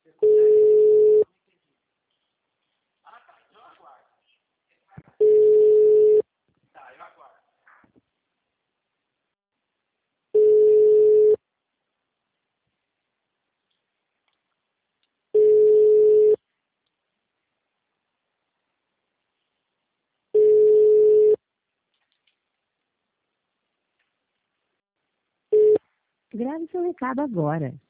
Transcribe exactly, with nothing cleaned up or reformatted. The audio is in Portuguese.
Você consegue? Ah, tá. Então eu aguardo. Tá, eu aguardo. Grave seu recado agora.